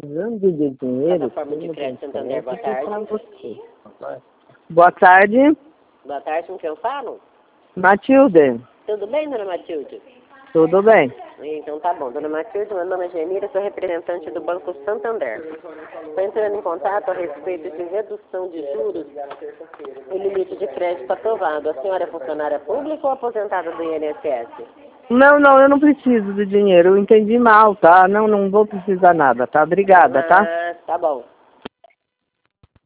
precisando de dinheiro. Plataforma de Crédito Santander, boa tarde. Boa tarde. Boa tarde, com quem eu falo? Matilde. Tudo bem, dona Matilde? Tudo bem. Então tá bom, dona Matilde, meu nome é Genira, sou representante do Banco Santander. Estou entrando em contato a respeito de redução de juros e limite de crédito aprovado. A senhora é funcionária pública ou aposentada do INSS? Não, eu não preciso de dinheiro. Eu entendi mal, tá? Não vou precisar nada, tá? Obrigada, tá? Tá bom.